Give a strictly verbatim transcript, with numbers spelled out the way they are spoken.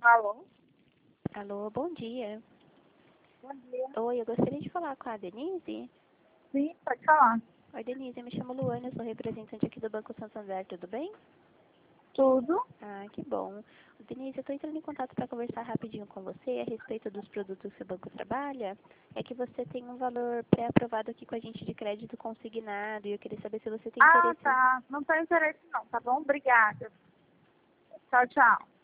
Alô? Alô, bom dia. Bom dia. Oi, eu gostaria de falar com a Denise. Sim, pode falar. Oi, Denise, eu me chamo Luana, eu sou representante aqui do Banco Santander, tudo bem? Tudo? Ah, que bom. Denise, eu estou entrando em contato para conversar rapidinho com você a respeito dos produtos que o banco trabalha. É que você tem um valor pré-aprovado aqui com a gente de crédito consignado e eu queria saber se você tem Ah, interesse. tá. Não tem interesse não, tá bom? Obrigada. Tchau, tchau.